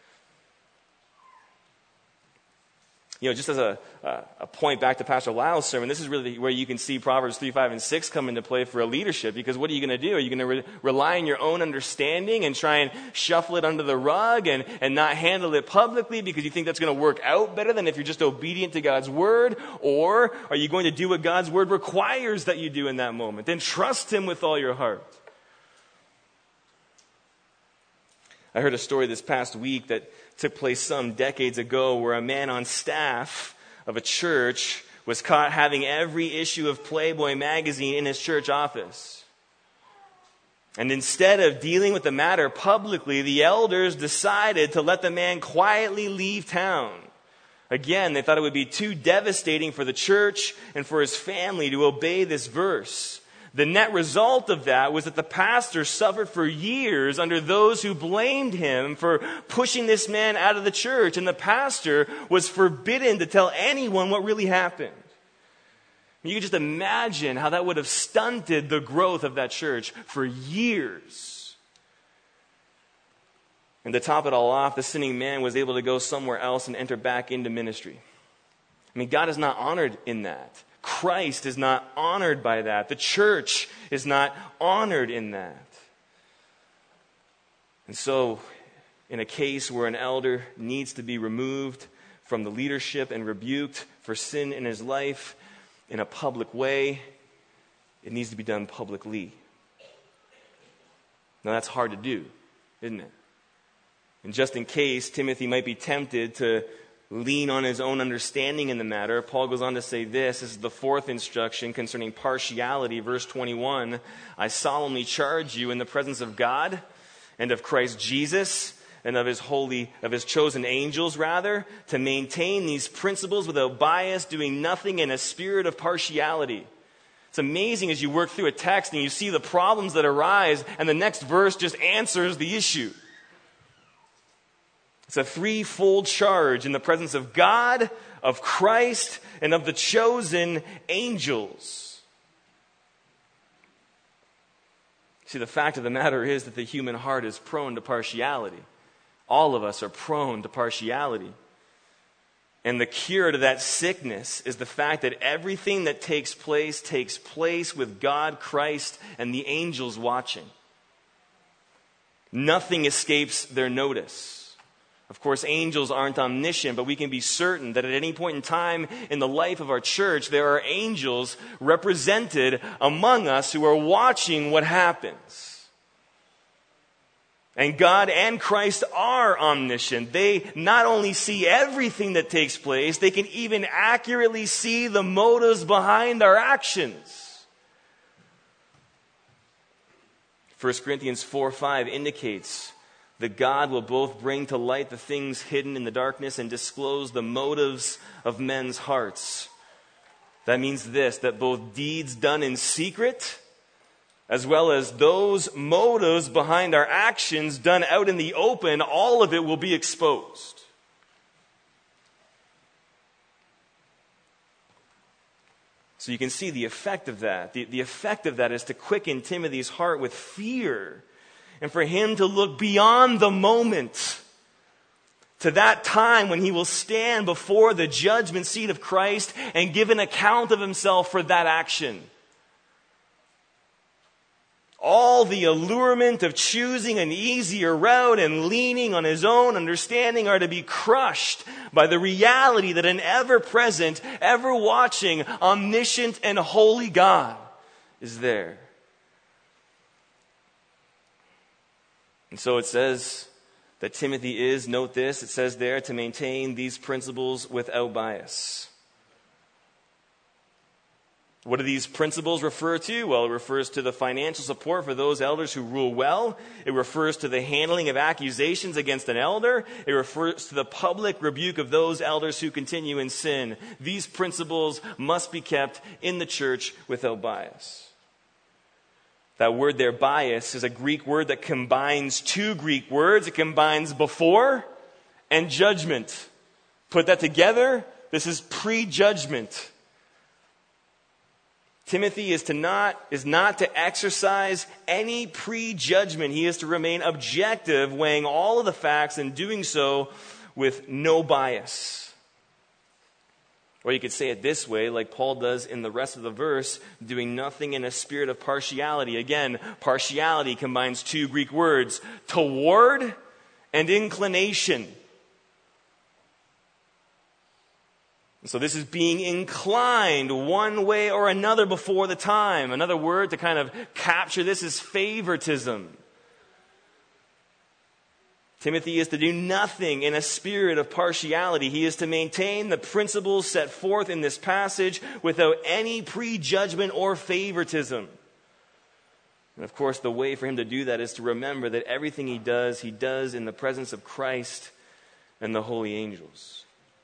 You know, just as a, uh, a point back to Pastor Lyle's sermon, this is really where you can see Proverbs three, five, and six come into play for a leadership. Because what are you going to do? Are you going to re- rely on your own understanding and try and shuffle it under the rug and, and not handle it publicly because you think that's going to work out better than if you're just obedient to God's word? Or are you going to do what God's word requires that you do in that moment? Then trust Him with all your heart. I heard a story this past week that took place some decades ago where a man on staff of a church was caught having every issue of Playboy magazine in his church office. And instead of dealing with the matter publicly, the elders decided to let the man quietly leave town. Again, they thought it would be too devastating for the church and for his family to obey this verse. The net result of that was that the pastor suffered for years under those who blamed him for pushing this man out of the church. And the pastor was forbidden to tell anyone what really happened. You can just imagine how that would have stunted the growth of that church for years. And to top it all off, the sinning man was able to go somewhere else and enter back into ministry. I mean, God is not honored in that. Christ is not honored by that. The church is not honored in that. And so, in a case where an elder needs to be removed from the leadership and rebuked for sin in his life in a public way, it needs to be done publicly. Now, that's hard to do, isn't it? And just in case Timothy might be tempted to lean on his own understanding in the matter, Paul goes on to say this. This is the fourth instruction concerning partiality, verse twenty-one. I solemnly charge you in the presence of God and of Christ Jesus and of his holy, of his chosen angels, rather, to maintain these principles without bias, doing nothing in a spirit of partiality. It's amazing as you work through a text and you see the problems that arise, and the next verse just answers the issue. It's a threefold charge in the presence of God, of Christ, and of the chosen angels. See, the fact of the matter is that the human heart is prone to partiality. All of us are prone to partiality. And the cure to that sickness is the fact that everything that takes place takes place with God, Christ, and the angels watching. Nothing escapes their notice. Of course, angels aren't omniscient, but we can be certain that at any point in time in the life of our church, there are angels represented among us who are watching what happens. And God and Christ are omniscient. They not only see everything that takes place, they can even accurately see the motives behind our actions. First Corinthians four five indicates that God will both bring to light the things hidden in the darkness and disclose the motives of men's hearts. That means this, that both deeds done in secret, as well as those motives behind our actions done out in the open, all of it will be exposed. So you can see the effect of that. The, the effect of that is to quicken Timothy's heart with fear, and for him to look beyond the moment to that time when he will stand before the judgment seat of Christ and give an account of himself for that action. All the allurement of choosing an easier route and leaning on his own understanding are to be crushed by the reality that an ever-present, ever-watching, omniscient, and holy God is there. And so it says that Timothy is, note this, it says there, to maintain these principles without bias. What do these principles refer to? Well, it refers to the financial support for those elders who rule well. It refers to the handling of accusations against an elder. It refers to the public rebuke of those elders who continue in sin. These principles must be kept in the church without bias. That word there, bias, is a Greek word that combines two Greek words. It combines before and judgment. Put that together, this is prejudgment. Timothy is to not is not to exercise any prejudgment. He is to remain objective, weighing all of the facts and doing so with no bias. Or you could say it this way, like Paul does in the rest of the verse, doing nothing in a spirit of partiality. Again, partiality combines two Greek words, toward and inclination. So this is being inclined one way or another before the time. Another word to kind of capture this is favoritism. Timothy is to do nothing in a spirit of partiality. He is to maintain the principles set forth in this passage without any prejudgment or favoritism. And of course, the way for him to do that is to remember that everything he does, he does in the presence of Christ and the holy angels.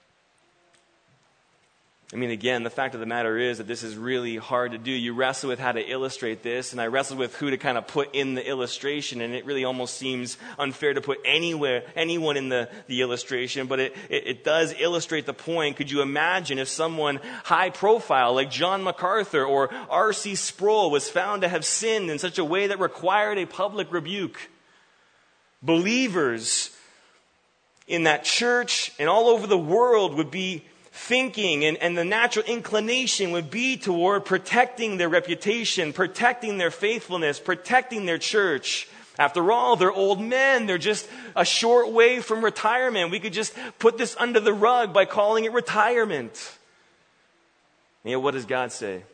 I mean, again, the fact of the matter is that this is really hard to do. You wrestle with how to illustrate this, and I wrestled with who to kind of put in the illustration, and it really almost seems unfair to put anywhere, anyone in the, the illustration, but it, it, it does illustrate the point. Could you imagine if someone high profile like John MacArthur or R C Sproul was found to have sinned in such a way that required a public rebuke? Believers in that church and all over the world would be thinking and, and the natural inclination would be toward protecting their reputation, protecting their faithfulness, protecting their church. After all, they're old men. They're just a short way from retirement. We could just put this under the rug by calling it retirement. And yet, what does God say?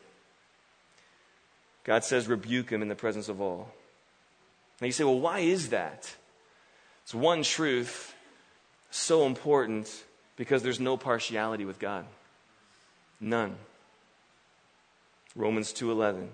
God says, rebuke him in the presence of all. Now you say, well, why is that? It's one truth, so important, because there's no partiality with God. None. Romans two eleven.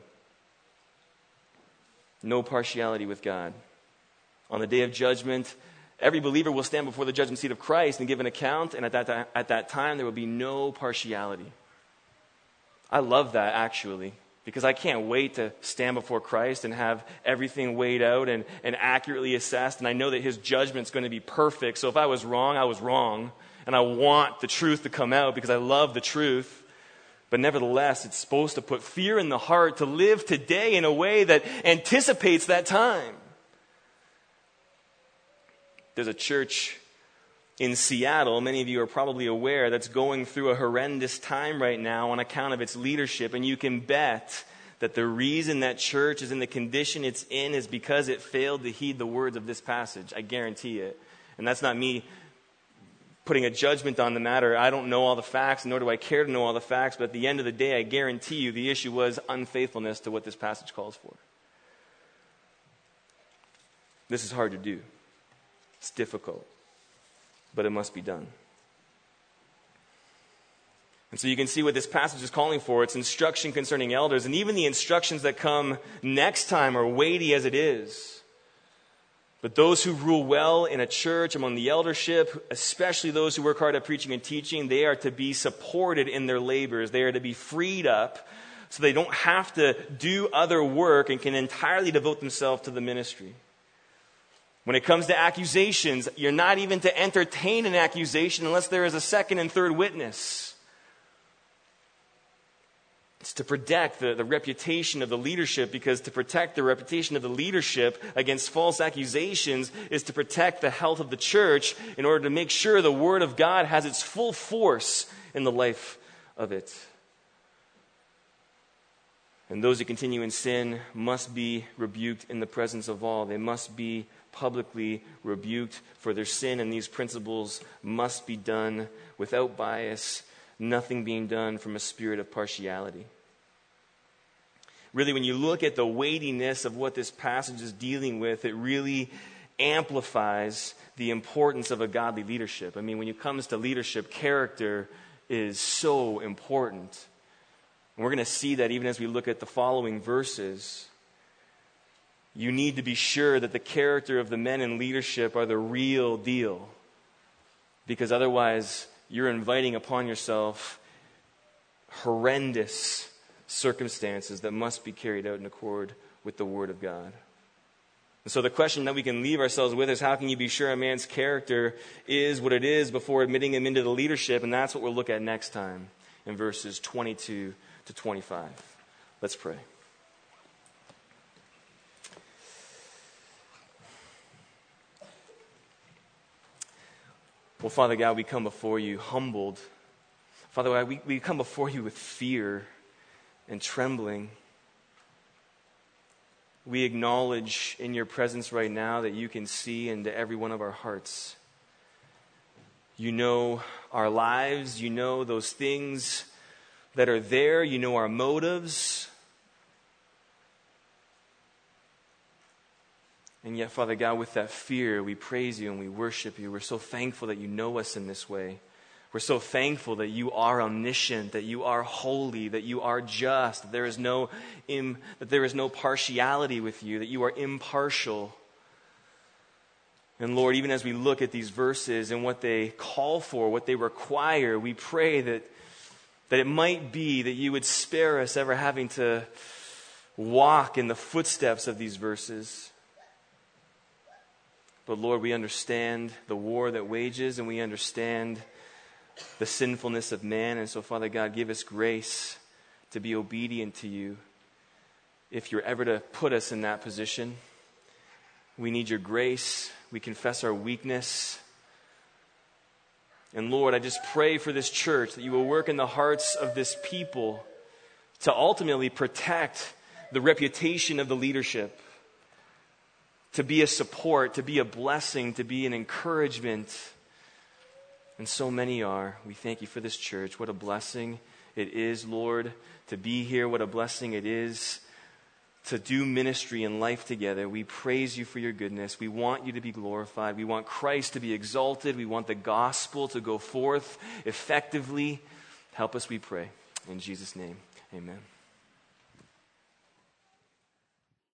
No partiality with God. On the day of judgment, every believer will stand before the judgment seat of Christ and give an account, and at that, at that time there will be no partiality. I love that, actually, because I can't wait to stand before Christ and have everything weighed out and, and accurately assessed, and I know that his judgment's going to be perfect. So if I was wrong, I was wrong, and I want the truth to come out because I love the truth. But nevertheless, it's supposed to put fear in the heart to live today in a way that anticipates that time. There's a church in Seattle, many of you are probably aware, that's going through a horrendous time right now on account of its leadership. And you can bet that the reason that church is in the condition it's in is because it failed to heed the words of this passage. I guarantee it. And that's not me putting a judgment on the matter. I don't know all the facts, nor do I care to know all the facts. But at the end of the day, I guarantee you the issue was unfaithfulness to what this passage calls for. This is hard to do. It's difficult. But it must be done. And so you can see what this passage is calling for. It's instruction concerning elders. And even the instructions that come next time are weighty as it is. But those who rule well in a church among the eldership, especially those who work hard at preaching and teaching, they are to be supported in their labors. They are to be freed up so they don't have to do other work and can entirely devote themselves to the ministry. When it comes to accusations, you're not even to entertain an accusation unless there is a second and third witness. It's to protect the, the reputation of the leadership, because to protect the reputation of the leadership against false accusations is to protect the health of the church in order to make sure the Word of God has its full force in the life of it. And those who continue in sin must be rebuked in the presence of all. They must be publicly rebuked for their sin, and these principles must be done without bias, nothing being done from a spirit of partiality. Really, when you look at the weightiness of what this passage is dealing with, it really amplifies the importance of a godly leadership. I mean, when it comes to leadership, character is so important. And we're going to see that even as we look at the following verses. You need to be sure that the character of the men in leadership are the real deal. Because otherwise, you're inviting upon yourself horrendous circumstances that must be carried out in accord with the Word of God. And so the question that we can leave ourselves with is, how can you be sure a man's character is what it is before admitting him into the leadership? And that's what we'll look at next time in verses twenty-two to twenty-five. Let's pray. Well, Father God, we come before you humbled. Father God, we, we come before you with fear and trembling. We acknowledge in your presence right now that you can see into every one of our hearts. You know our lives. You know those things that are there. You know our motives. And yet, Father God, with that fear, we praise you and we worship you. We're so thankful that you know us in this way. We're so thankful that you are omniscient, that you are holy, that you are just, that there is no im, that there is no partiality with you, that you are impartial. And Lord, even as we look at these verses and what they call for, what they require, we pray that, that it might be that you would spare us ever having to walk in the footsteps of these verses. But Lord, we understand the war that wages, and we understand the sinfulness of man. And so, Father God, give us grace to be obedient to you. If you're ever to put us in that position, we need your grace. We confess our weakness. And Lord, I just pray for this church that you will work in the hearts of this people to ultimately protect the reputation of the leadership, to be a support, to be a blessing, to be an encouragement. And so many are. We thank you for this church. What a blessing it is, Lord, to be here. What a blessing it is to do ministry and life together. We praise you for your goodness. We want you to be glorified. We want Christ to be exalted. We want the gospel to go forth effectively. Help us, we pray. In Jesus' name, amen.